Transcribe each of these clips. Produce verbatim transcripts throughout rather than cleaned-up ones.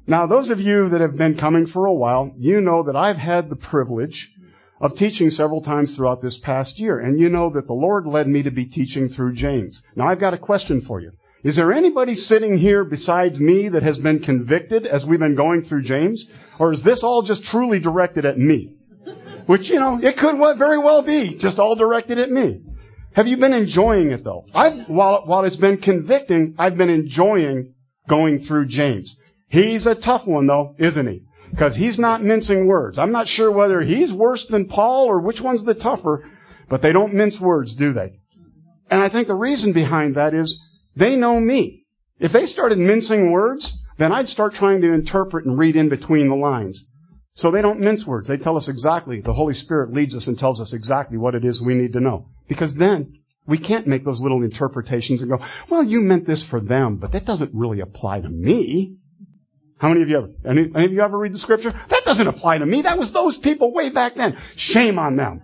Now, those of you that have been coming for a while, you know that I've had the privilege of teaching several times throughout this past year, and you know that the Lord led me to be teaching through James. Now, I've got a question for you. Is there anybody sitting here besides me that has been convicted as we've been going through James? Or is this all just truly directed at me? Which, you know, it could very well be just all directed at me. Have you been enjoying it, though? I've, while, while it's been convicting, I've been enjoying going through James. He's a tough one, though, isn't he? Because he's not mincing words. I'm not sure whether he's worse than Paul or which one's the tougher, but they don't mince words, do they? And I think the reason behind that is they know me. If they started mincing words, then I'd start trying to interpret and read in between the lines. So they don't mince words. They tell us exactly. The Holy Spirit leads us and tells us exactly what it is we need to know. Because then we can't make those little interpretations and go, well, you meant this for them, but that doesn't really apply to me. How many of you ever, any, any of you ever read the scripture? That doesn't apply to me. That was those people way back then. Shame on them.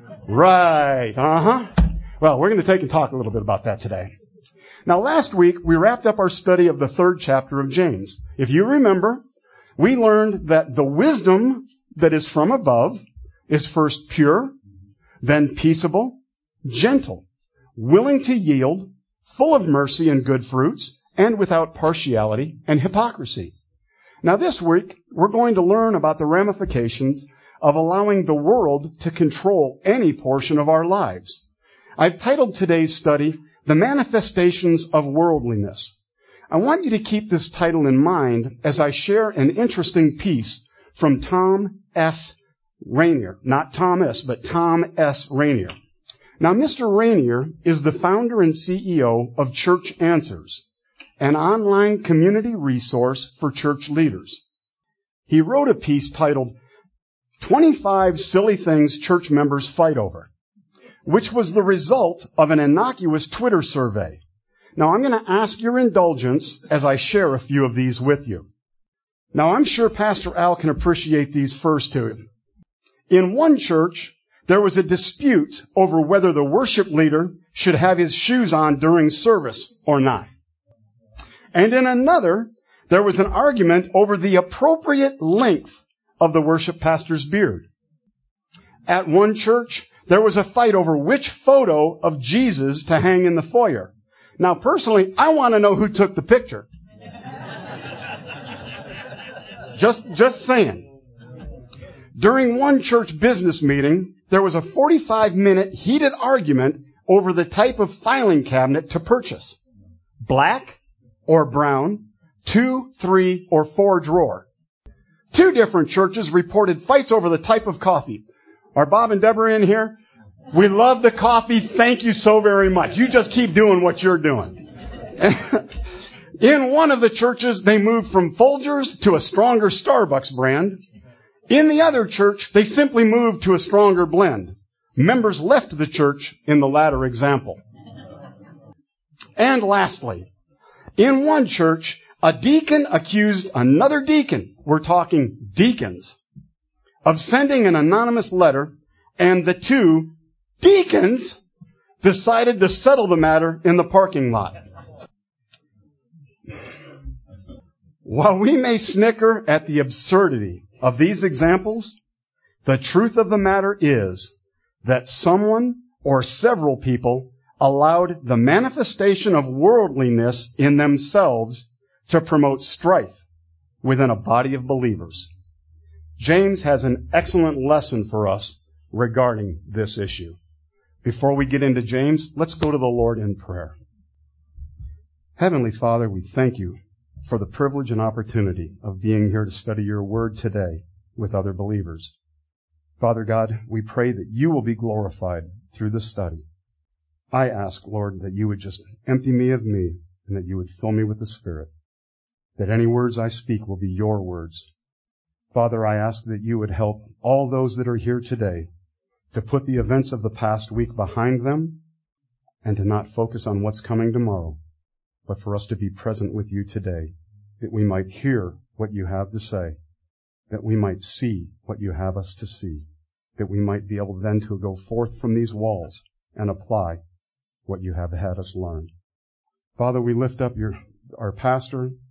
Right. Uh-huh. Well, we're going to take and talk a little bit about that today. Now, last week, we wrapped up our study of the third chapter of James. If you remember, we learned that the wisdom that is from above is first pure, then peaceable, gentle, willing to yield, full of mercy and good fruits, and without partiality and hypocrisy. Now, this week, we're going to learn about the ramifications of allowing the world to control any portion of our lives. I've titled today's study, The Manifestations of Worldliness. I want you to keep this title in mind as I share an interesting piece from Tom S. Rainier. Not Thomas, but Tom S. Rainier. Now, Mister Rainier is the founder and C E O of Church Answers, an online community resource for church leaders. He wrote a piece titled, twenty-five Silly Things Church Members Fight Over, which was the result of an innocuous Twitter survey. Now, I'm going to ask your indulgence as I share a few of these with you. Now, I'm sure Pastor Al can appreciate these first two. In one church, there was a dispute over whether the worship leader should have his shoes on during service or not. And in another, there was an argument over the appropriate length of the worship pastor's beard. At one church, there was a fight over which photo of Jesus to hang in the foyer. Now, personally, I want to know who took the picture. Just, just saying. During one church business meeting, there was a forty-five minute heated argument over the type of filing cabinet to purchase. Black or brown, two, three, or four drawer. Two different churches reported fights over the type of coffee. Are Bob and Deborah in here? We love the coffee. Thank you so very much. You just keep doing what you're doing. In one of the churches, they moved from Folgers to a stronger Starbucks brand. In the other church, they simply moved to a stronger blend. Members left the church in the latter example. And lastly, in one church, a deacon accused another deacon, we're talking deacons, of sending an anonymous letter, and the two deacons decided to settle the matter in the parking lot. While we may snicker at the absurdity of these examples, the truth of the matter is that someone or several people allowed the manifestation of worldliness in themselves to promote strife within a body of believers. James has an excellent lesson for us regarding this issue. Before we get into James, let's go to the Lord in prayer. Heavenly Father, we thank you for the privilege and opportunity of being here to study your word today with other believers. Father God, we pray that you will be glorified through this study. I ask, Lord, that you would just empty me of me and that you would fill me with the Spirit, that any words I speak will be your words. Father, I ask that you would help all those that are here today to put the events of the past week behind them and to not focus on what's coming tomorrow, but for us to be present with you today, that we might hear what you have to say, that we might see what you have us to see, that we might be able then to go forth from these walls and apply what you have had us learn. Father, we lift up your our pastor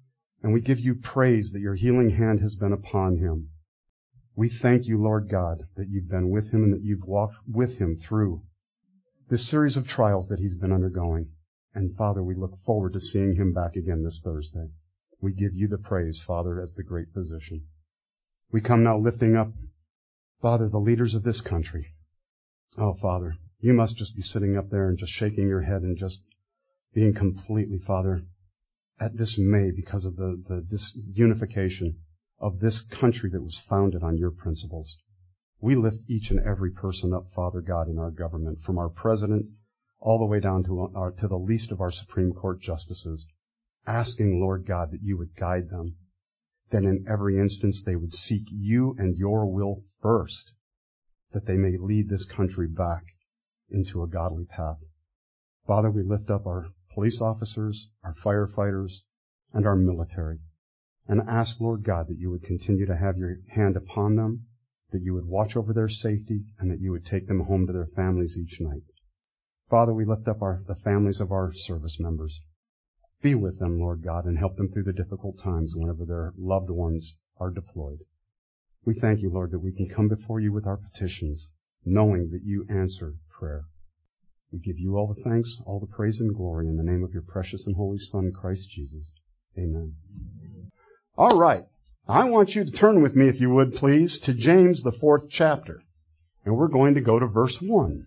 And we give you praise that your healing hand has been upon him. We thank you, Lord God, that you've been with him and that you've walked with him through this series of trials that he's been undergoing. And Father, we look forward to seeing him back again this Thursday. We give you the praise, Father, as the great physician. We come now lifting up, Father, the leaders of this country. Oh, Father, you must just be sitting up there and just shaking your head and just being completely, Father, at dismay because of the, the this unification of this country that was founded on your principles. We lift each and every person up, Father God, in our government, from our president all the way down to, our, to the least of our Supreme Court justices, asking, Lord God, that you would guide them, that in every instance they would seek you and your will first, that they may lead this country back into a godly path. Father, we lift up our police officers, our firefighters, and our military, and ask, Lord God, that you would continue to have your hand upon them, that you would watch over their safety, and that you would take them home to their families each night. Father, we lift up our, the families of our service members. Be with them, Lord God, and help them through the difficult times whenever their loved ones are deployed. We thank you, Lord, that we can come before you with our petitions, knowing that you answer prayer. We give you all the thanks, all the praise and glory in the name of your precious and holy Son, Christ Jesus. Amen. All right. I want you to turn with me, if you would, please, to James, the fourth chapter. And we're going to go to verse one.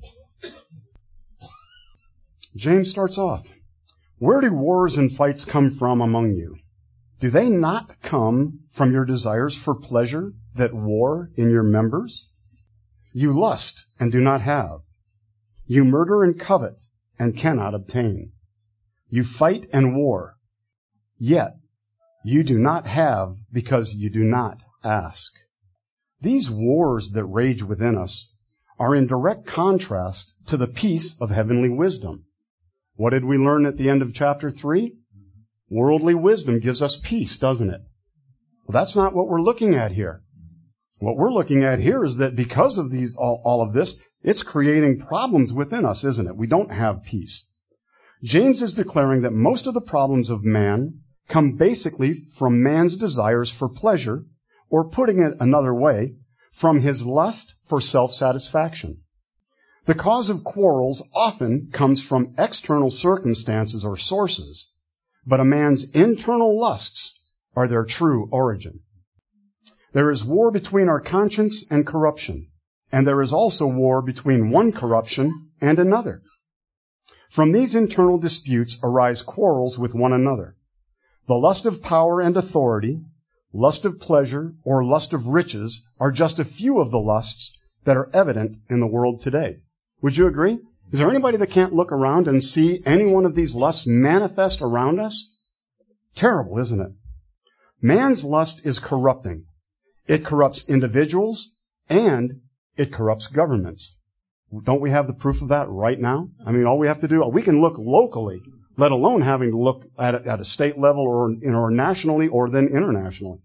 James starts off, "Where do wars and fights come from among you? Do they not come from your desires for pleasure that war in your members? You lust and do not have. You murder and covet and cannot obtain. You fight and war, yet you do not have because you do not ask." These wars that rage within us are in direct contrast to the peace of heavenly wisdom. What did we learn at the end of chapter three? Worldly wisdom gives us peace, doesn't it? Well, that's not what we're looking at here. What we're looking at here is that because of these, all, all of this, it's creating problems within us, isn't it? We don't have peace. James is declaring that most of the problems of man come basically from man's desires for pleasure, or putting it another way, from his lust for self-satisfaction. The cause of quarrels often comes from external circumstances or sources, but a man's internal lusts are their true origin. There is war between our conscience and corruption, and there is also war between one corruption and another. From these internal disputes arise quarrels with one another. The lust of power and authority, lust of pleasure, or lust of riches are just a few of the lusts that are evident in the world today. Would you agree? Is there anybody that can't look around and see any one of these lusts manifest around us? Terrible, isn't it? Man's lust is corrupting. It corrupts individuals and it corrupts governments. Don't we have the proof of that right now? I mean, all we have to do, we can look locally, let alone having to look at a, at a state level or, you know, or nationally or then internationally.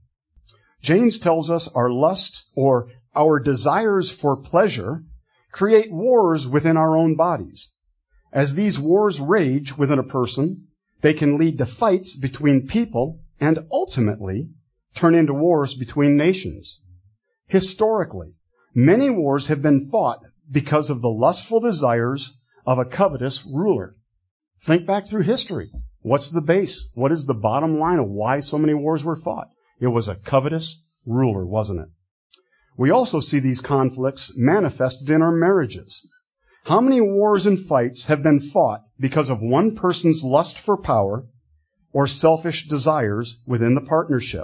James tells us our lust or our desires for pleasure create wars within our own bodies. As these wars rage within a person, they can lead to fights between people and ultimately turn into wars between nations. Historically, many wars have been fought because of the lustful desires of a covetous ruler. Think back through history. What's the base? What is the bottom line of why so many wars were fought? It was a covetous ruler, wasn't it? We also see these conflicts manifested in our marriages. How many wars and fights have been fought because of one person's lust for power or selfish desires within the partnership?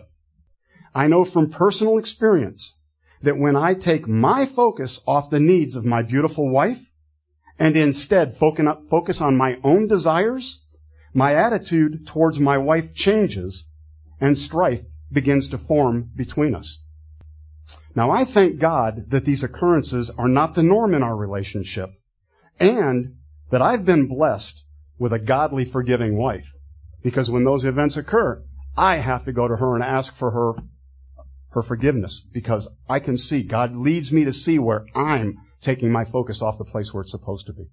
I know from personal experience that when I take my focus off the needs of my beautiful wife and instead focus on my own desires, my attitude towards my wife changes and strife begins to form between us. Now, I thank God that these occurrences are not the norm in our relationship and that I've been blessed with a godly, forgiving wife, because when those events occur, I have to go to her and ask for her her forgiveness, because I can see, God leads me to see where I'm taking my focus off the place where it's supposed to be.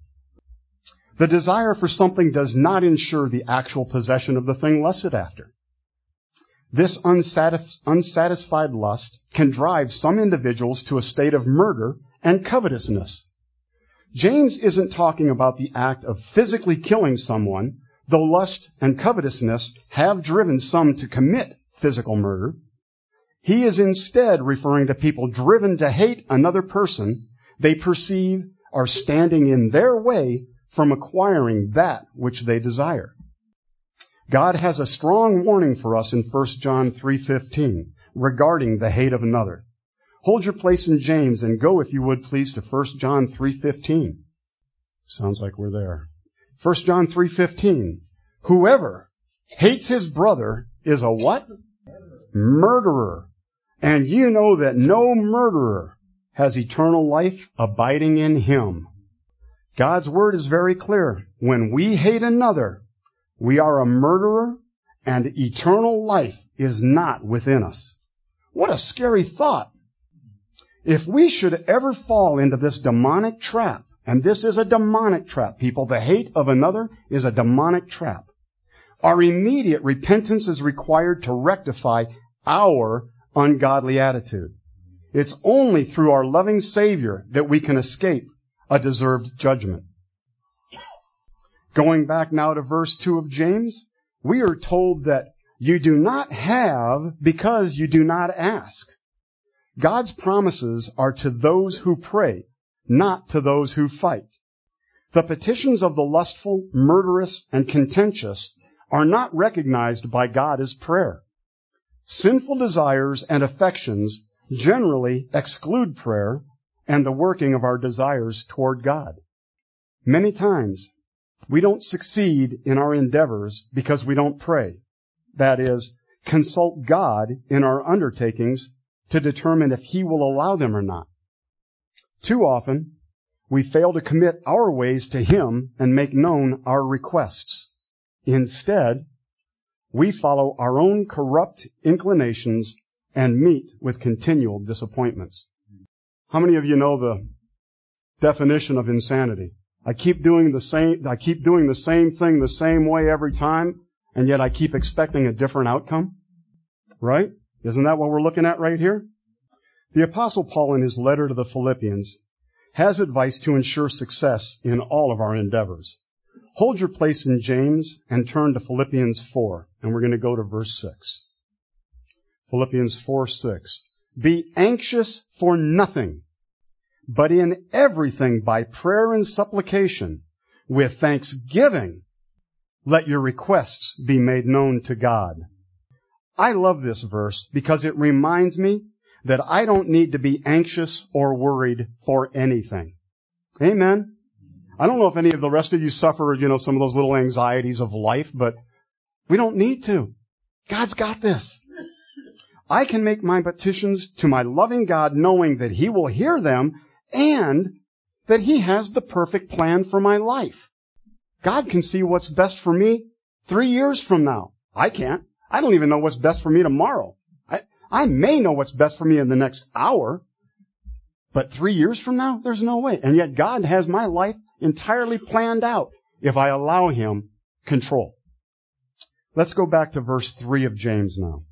The desire for something does not ensure the actual possession of the thing lusted after. This unsatis- unsatisfied lust can drive some individuals to a state of murder and covetousness. James isn't talking about the act of physically killing someone, though lust and covetousness have driven some to commit physical murder. He is instead referring to people driven to hate another person they perceive are standing in their way from acquiring that which they desire. God has a strong warning for us in First John three fifteen regarding the hate of another. Hold your place in James and go, if you would, please, to First John three fifteen. Sounds like we're there. First John three fifteen. Whoever hates his brother is a what? Murderer. And you know that no murderer has eternal life abiding in him. God's word is very clear. When we hate another, we are a murderer, and eternal life is not within us. What a scary thought. If we should ever fall into this demonic trap, and this is a demonic trap, people, the hate of another is a demonic trap, our immediate repentance is required to rectify our ungodly attitude. It's only through our loving Savior that we can escape a deserved judgment. Going back now to verse two of James, we are told that you do not have because you do not ask. God's promises are to those who pray, not to those who fight. The petitions of the lustful, murderous, and contentious are not recognized by God as prayer. Sinful desires and affections generally exclude prayer and the working of our desires toward God. Many times, we don't succeed in our endeavors because we don't pray. That is, consult God in our undertakings to determine if He will allow them or not. Too often, we fail to commit our ways to Him and make known our requests. Instead, we follow our own corrupt inclinations and meet with continual disappointments. How many of you know the definition of insanity? I keep doing the same, I keep doing the same thing the same way every time, and yet I keep expecting a different outcome. Right? Isn't that what we're looking at right here? The Apostle Paul, in his letter to the Philippians, has advice to ensure success in all of our endeavors. Hold your place in James and turn to Philippians four, and we're going to go to verse six. Philippians four six. Be anxious for nothing, but in everything by prayer and supplication, with thanksgiving, let your requests be made known to God. I love this verse because it reminds me that I don't need to be anxious or worried for anything. Amen. I don't know if any of the rest of you suffer, you know, some of those little anxieties of life, but we don't need to. God's got this. I can make my petitions to my loving God knowing that He will hear them and that He has the perfect plan for my life. God can see what's best for me three years from now. I can't. I don't even know what's best for me tomorrow. I, I may know what's best for me in the next hour, but three years from now, there's no way. And yet God has my life entirely planned out if I allow Him control. Let's go back to verse three of James now.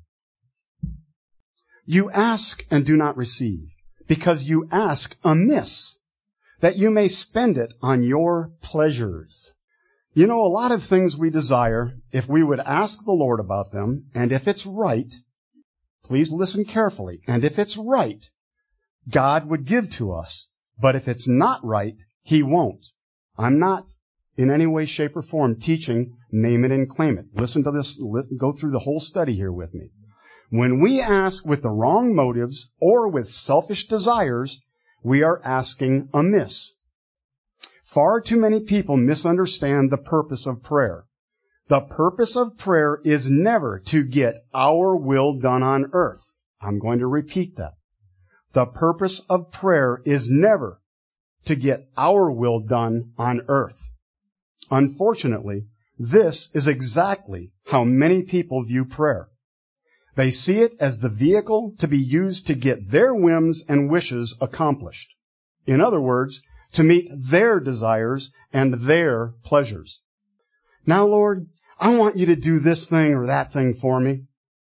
You ask and do not receive, because you ask amiss, that you may spend it on your pleasures. You know, a lot of things we desire, if we would ask the Lord about them, and if it's right, please listen carefully, and if it's right, God would give to us. But if it's not right, He won't. I'm not in any way, shape, or form teaching name it and claim it. Listen to this, go through the whole study here with me. When we ask with the wrong motives or with selfish desires, we are asking amiss. Far too many people misunderstand the purpose of prayer. The purpose of prayer is never to get our will done on earth. I'm going to repeat that. The purpose of prayer is never to get our will done on earth. Unfortunately, this is exactly how many people view prayer. They see it as the vehicle to be used to get their whims and wishes accomplished. In other words, to meet their desires and their pleasures. Now, Lord, I want you to do this thing or that thing for me.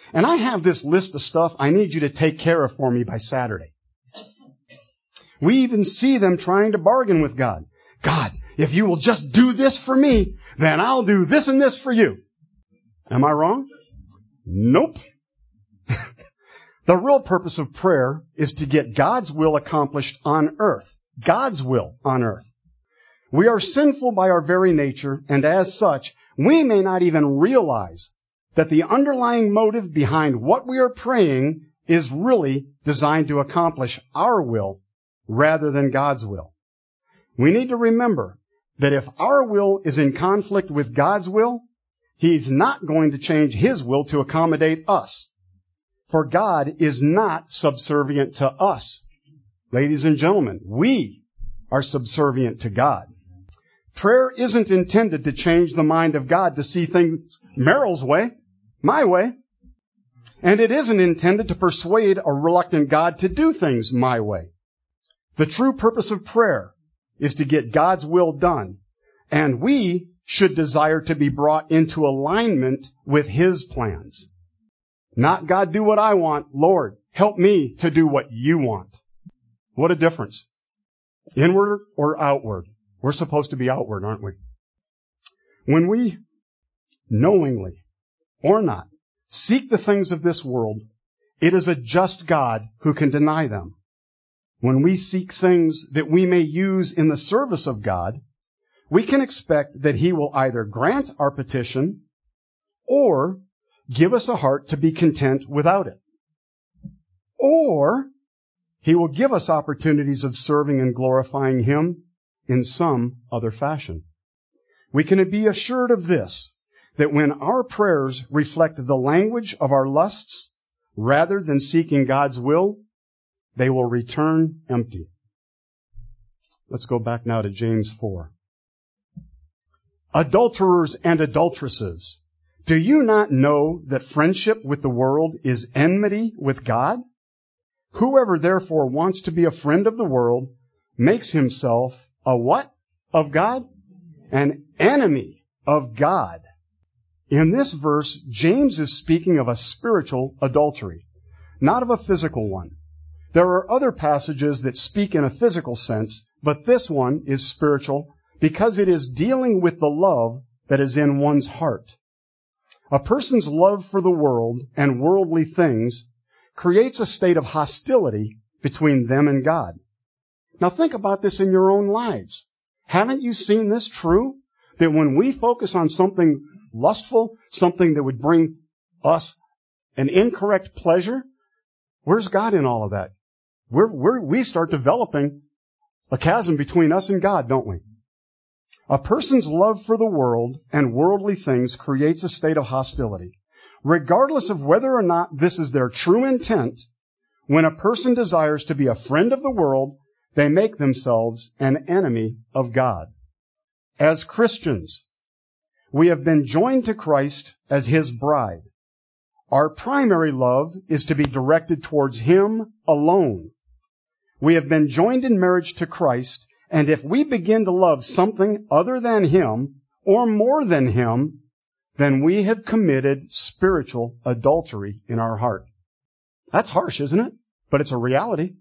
and I have this list of stuff I need you to take care of for me by Saturday. We even see them trying to bargain with God. God, if you will just do this for me, then I'll do this and this for you. Am I wrong? Nope. The real purpose of prayer is to get God's will accomplished on earth. God's will on earth. We are sinful by our very nature, and as such, we may not even realize that the underlying motive behind what we are praying is really designed to accomplish our will rather than God's will. We need to remember that if our will is in conflict with God's will, He's not going to change His will to accommodate us. For God is not subservient to us. Ladies and gentlemen, we are subservient to God. Prayer isn't intended to change the mind of God to see things Merrill's way, my way. And it isn't intended to persuade a reluctant God to do things my way. The true purpose of prayer is to get God's will done, and we should desire to be brought into alignment with His plans. Not God, do what I want. Lord, help me to do what you want. What a difference. Inward or outward? We're supposed to be outward, aren't we? When we knowingly or not seek the things of this world, it is a just God who can deny them. When we seek things that we may use in the service of God, we can expect that He will either grant our petition or give us a heart to be content without it. Or He will give us opportunities of serving and glorifying Him in some other fashion. We can be assured of this, that when our prayers reflect the language of our lusts rather than seeking God's will, they will return empty. Let's go back now to James four. Adulterers and adulteresses, do you not know that friendship with the world is enmity with God? Whoever therefore wants to be a friend of the world makes himself a what? Of God? An enemy of God. In this verse, James is speaking of a spiritual adultery, not of a physical one. There are other passages that speak in a physical sense, but this one is spiritual because it is dealing with the love that is in one's heart. A person's love for the world and worldly things creates a state of hostility between them and God. Now think about this in your own lives. Haven't you seen this true? That when we focus on something lustful, something that would bring us an incorrect pleasure, where's God in all of that? We're, we're, we start developing a chasm between us and God, don't we? A person's love for the world and worldly things creates a state of hostility. Regardless of whether or not this is their true intent, when a person desires to be a friend of the world, they make themselves an enemy of God. As Christians, we have been joined to Christ as His bride. Our primary love is to be directed towards Him alone. We have been joined in marriage to Christ, and if we begin to love something other than Him or more than Him, then we have committed spiritual adultery in our heart. That's harsh, isn't it? But it's a reality.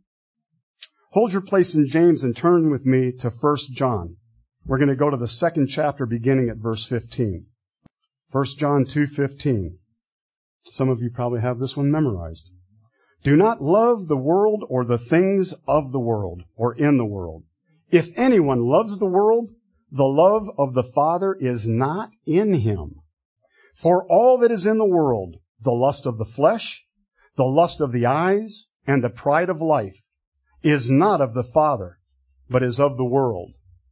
Hold your place in James and turn with me to First John. We're going to go to the second chapter beginning at verse fifteen. First John two fifteen. Some of you probably have this one memorized. Do not love the world or the things of the world or in the world. If anyone loves the world, the love of the Father is not in him. For all that is in the world, the lust of the flesh, the lust of the eyes, and the pride of life, is not of the Father, but is of the world.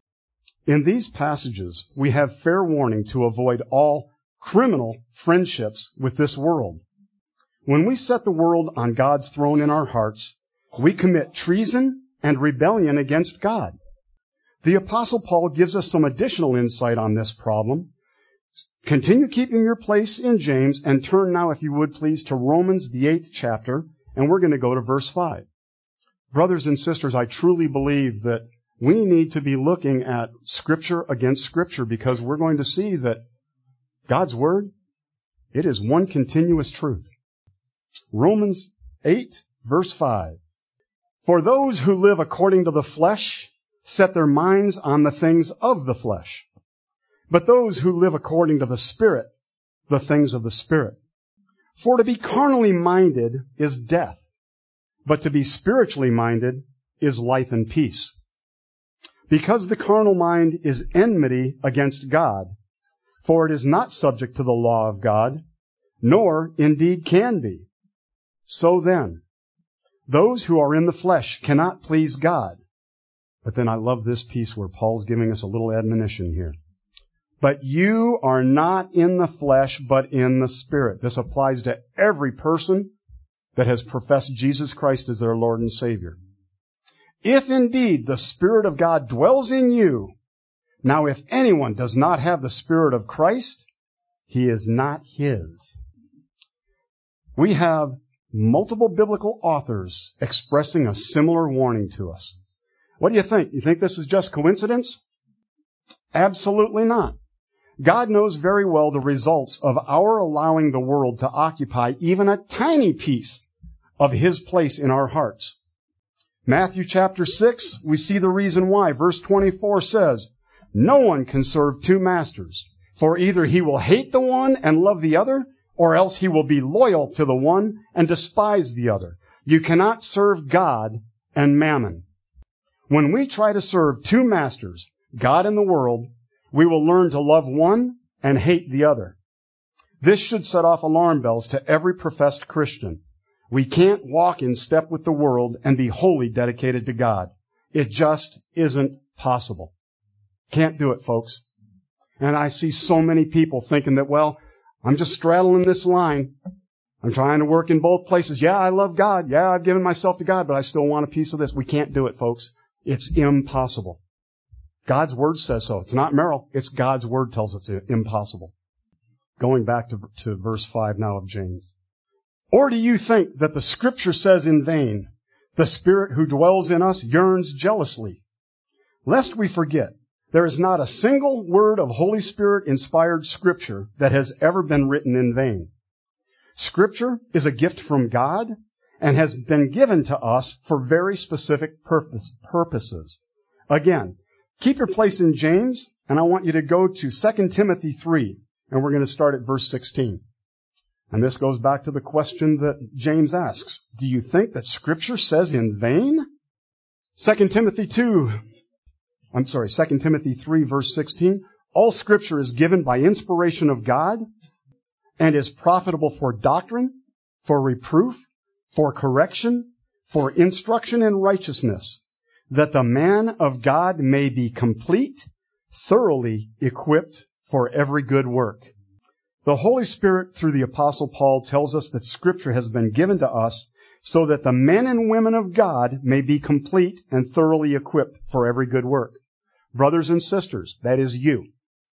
In these passages, we have fair warning to avoid all criminal friendships with this world. When we set the world on God's throne in our hearts, we commit treason and rebellion against God. The Apostle Paul gives us some additional insight on this problem. Continue keeping your place in James and turn now, if you would please, to Romans, the eighth chapter, and we're going to go to verse five. Brothers and sisters, I truly believe that we need to be looking at Scripture against Scripture because we're going to see that God's Word, it is one continuous truth. Romans eight, verse five. For those who live according to the flesh set their minds on the things of the flesh. But those who live according to the Spirit, the things of the Spirit. For to be carnally minded is death, but to be spiritually minded is life and peace. Because the carnal mind is enmity against God, for it is not subject to the law of God, nor indeed can be. So then, those who are in the flesh cannot please God. But then I love this piece where Paul's giving us a little admonition here. But you are not in the flesh, but in the Spirit. This applies to every person that has professed Jesus Christ as their Lord and Savior. If indeed the Spirit of God dwells in you, now if anyone does not have the Spirit of Christ, he is not His. We have multiple biblical authors expressing a similar warning to us. What do you think? You think this is just coincidence? Absolutely not. God knows very well the results of our allowing the world to occupy even a tiny piece of His place in our hearts. Matthew chapter six, we see the reason why. Verse twenty-four says, no one can serve two masters, for either he will hate the one and love the other, or else he will be loyal to the one and despise the other. You cannot serve God and mammon. When we try to serve two masters, God and the world, we will learn to love one and hate the other. This should set off alarm bells to every professed Christian. We can't walk in step with the world and be wholly dedicated to God. It just isn't possible. Can't do it, folks. And I see so many people thinking that, well, I'm just straddling this line. I'm trying to work in both places. Yeah, I love God. Yeah, I've given myself to God, but I still want a piece of this. We can't do it, folks. It's impossible. God's Word says so. It's not Merrill. It's God's Word tells us it's impossible. Going back to, to verse five now of James. Or do you think that the Scripture says in vain, the Spirit who dwells in us yearns jealously? Lest we forget, there is not a single word of Holy Spirit-inspired Scripture that has ever been written in vain. Scripture is a gift from God and has been given to us for very specific purpose, purposes. Again, keep your place in James, and I want you to go to Second Timothy three, and we're going to start at verse sixteen. And this goes back to the question that James asks. Do you think that Scripture says in vain? Second Timothy two, I'm sorry, Second Timothy three, verse sixteen. All Scripture is given by inspiration of God and is profitable for doctrine, for reproof, for correction, for instruction in righteousness, that the man of God may be complete, thoroughly equipped for every good work. The Holy Spirit, through the Apostle Paul, tells us that Scripture has been given to us so that the men and women of God may be complete and thoroughly equipped for every good work. Brothers and sisters, that is you.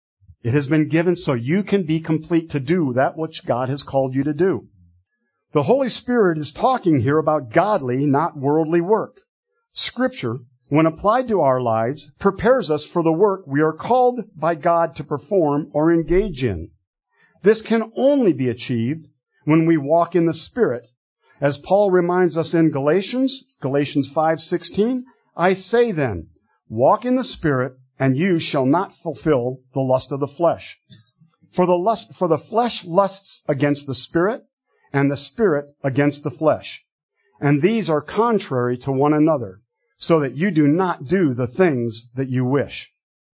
It has been given so you can be complete to do that which God has called you to do. The Holy Spirit is talking here about godly, not worldly work. Scripture, when applied to our lives, prepares us for the work we are called by God to perform or engage in. This can only be achieved when we walk in the Spirit. As Paul reminds us in Galatians, Galatians five sixteen, I say then, walk in the Spirit, and you shall not fulfill the lust of the flesh. For the lust, for the flesh lusts against the Spirit, and the Spirit against the flesh. And these are contrary to one another, so that you do not do the things that you wish.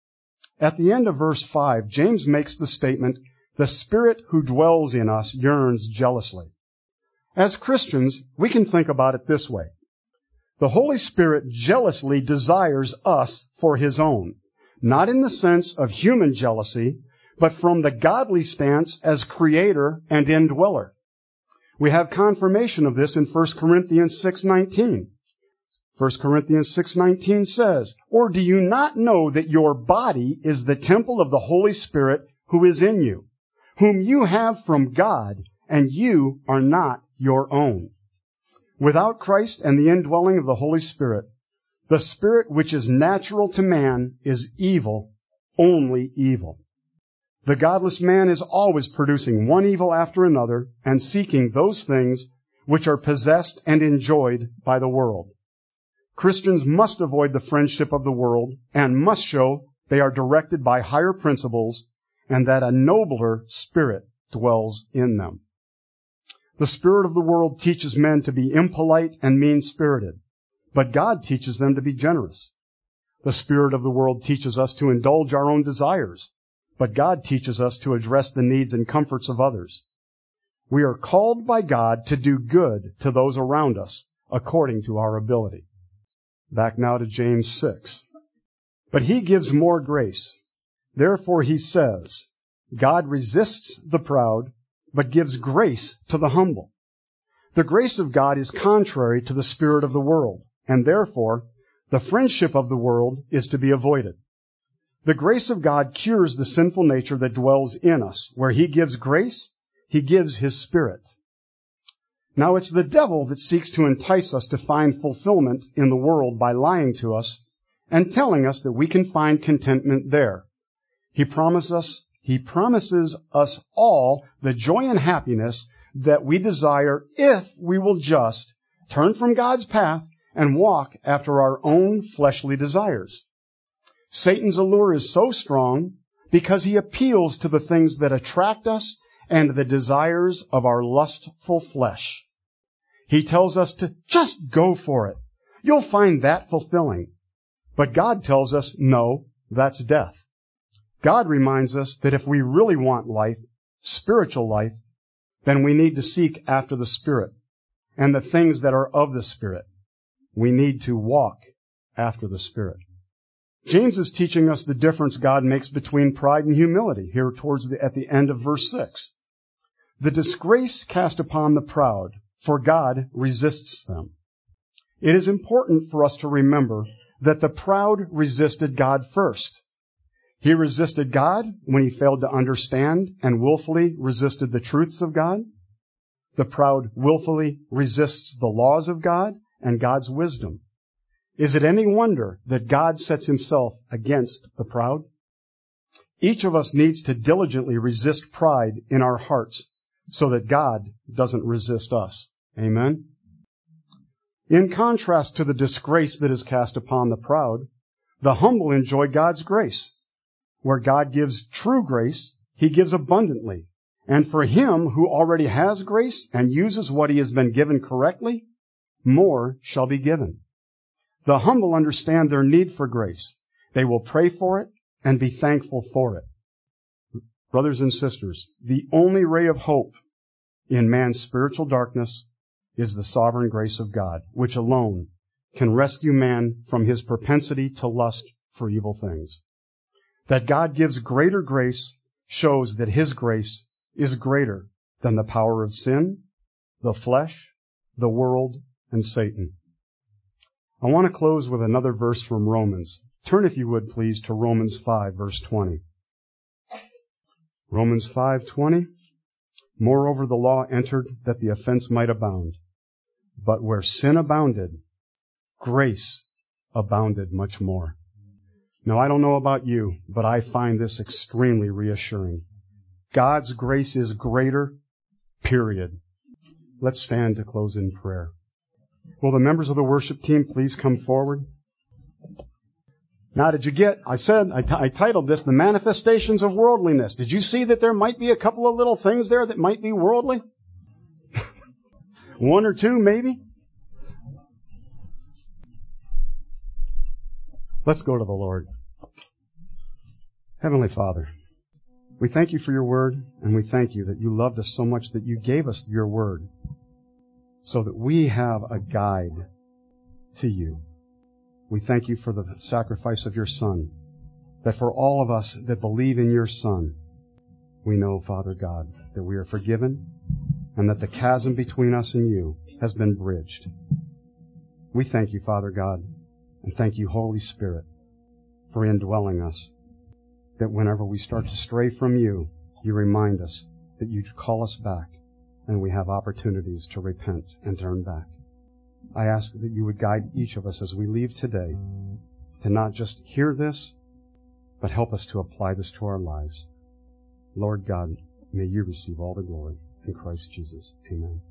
At the end of verse five, James makes the statement, the Spirit who dwells in us yearns jealously. As Christians, we can think about it this way. The Holy Spirit jealously desires us for His own, not in the sense of human jealousy, but from the godly stance as Creator and indweller. We have confirmation of this in First Corinthians six nineteen. First Corinthians six nineteen says, or do you not know that your body is the temple of the Holy Spirit who is in you, whom you have from God, and you are not your own? Without Christ and the indwelling of the Holy Spirit, the spirit which is natural to man is evil, only evil. The godless man is always producing one evil after another and seeking those things which are possessed and enjoyed by the world. Christians must avoid the friendship of the world and must show they are directed by higher principles and that a nobler spirit dwells in them. The spirit of the world teaches men to be impolite and mean-spirited, but God teaches them to be generous. The spirit of the world teaches us to indulge our own desires, but God teaches us to address the needs and comforts of others. We are called by God to do good to those around us according to our ability. Back now to James six. But he gives more grace. Therefore he says, God resists the proud, but gives grace to the humble. The grace of God is contrary to the spirit of the world, and therefore the friendship of the world is to be avoided. The grace of God cures the sinful nature that dwells in us. Where he gives grace, he gives his Spirit. Now it's the devil that seeks to entice us to find fulfillment in the world by lying to us and telling us that we can find contentment there. He promises us, he promises us all the joy and happiness that we desire if we will just turn from God's path and walk after our own fleshly desires. Satan's allure is so strong because he appeals to the things that attract us and the desires of our lustful flesh. He tells us to just go for it. You'll find that fulfilling. But God tells us, no, that's death. God reminds us that if we really want life, spiritual life, then we need to seek after the Spirit and the things that are of the Spirit. We need to walk after the Spirit. James is teaching us the difference God makes between pride and humility here towards the, at the end of verse six. The disgrace cast upon the proud, for God resists them. It is important for us to remember that the proud resisted God first. He resisted God when he failed to understand and willfully resisted the truths of God. The proud willfully resists the laws of God and God's wisdom. Is it any wonder that God sets himself against the proud? Each of us needs to diligently resist pride in our hearts so that God doesn't resist us. Amen? In contrast to the disgrace that is cast upon the proud, the humble enjoy God's grace. Where God gives true grace, he gives abundantly. And for him who already has grace and uses what he has been given correctly, more shall be given. The humble understand their need for grace. They will pray for it and be thankful for it. Brothers and sisters, the only ray of hope in man's spiritual darkness is the sovereign grace of God, which alone can rescue man from his propensity to lust for evil things. That God gives greater grace shows that his grace is greater than the power of sin, the flesh, the world, and Satan. I want to close with another verse from Romans. Turn, if you would, please, to Romans five, verse twenty. Romans five twenty. Moreover, the law entered that the offense might abound. But where sin abounded, grace abounded much more. Now, I don't know about you, but I find this extremely reassuring. God's grace is greater, period. Let's stand to close in prayer. Will the members of the worship team please come forward? Now, did you get, I said, I, t- I titled this, The Manifestations of Worldliness. Did you see that there might be a couple of little things there that might be worldly? One or two, maybe? Let's go to the Lord. Heavenly Father, we thank you for your word, and we thank you that you loved us so much that you gave us your word so that we have a guide to you. We thank you for the sacrifice of your Son, that for all of us that believe in your Son, we know, Father God, that we are forgiven and that the chasm between us and you has been bridged. We thank you, Father God, and thank you, Holy Spirit, for indwelling us, that whenever we start to stray from you, you remind us that you call us back and we have opportunities to repent and turn back. I ask that you would guide each of us as we leave today to not just hear this, but help us to apply this to our lives. Lord God, may you receive all the glory in Christ Jesus. Amen.